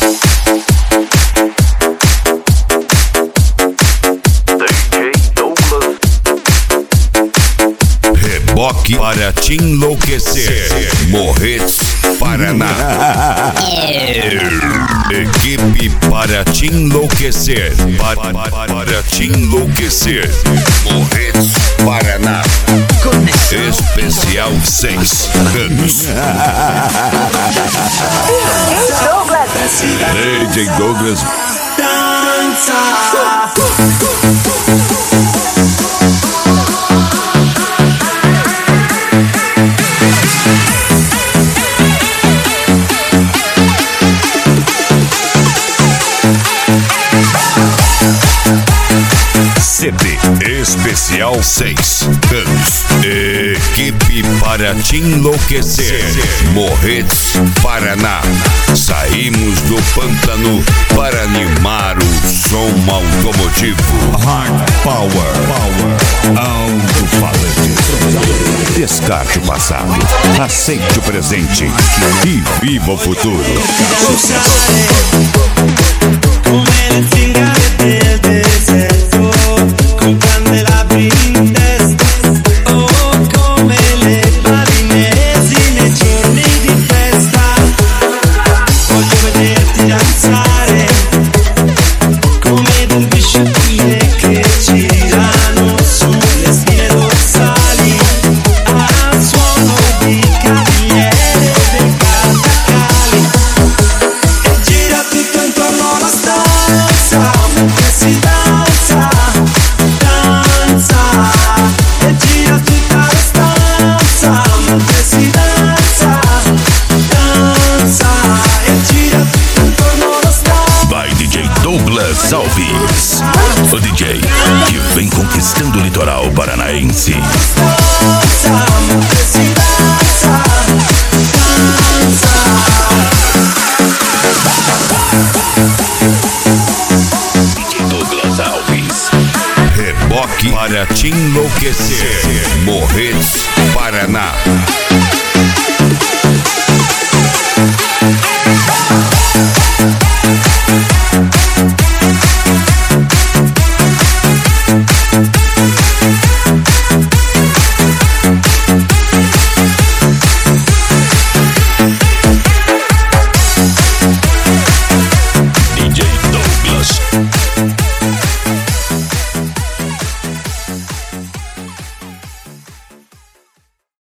Reboque para te enlouquecer. Morretes, Paraná. Equipe para te enlouquecer. Para te enlouquecer. Morretes, Paraná. Especial 6 anos. DJ Douglas. CD Especial 6 anos. Equipe para te enlouquecer. Morretes, Paraná. Saímos do pântano para animar o som automotivo. Hard Power. Alto-falante. Descarte o passado. Aceite o presente. E viva o futuro. Con candela brindes, oh come le balinesi nei giorni di festa. Voglio vederti danzare come due bisciotine che girano sulle spine dorsali al suono di cavigliere del catacali. E gira tutto intorno alla stanza mentre si danza. Alves, o DJ que vem conquistando o litoral paranaense. DJ Douglas Alves. Reboque para te enlouquecer. Morretes, Paraná.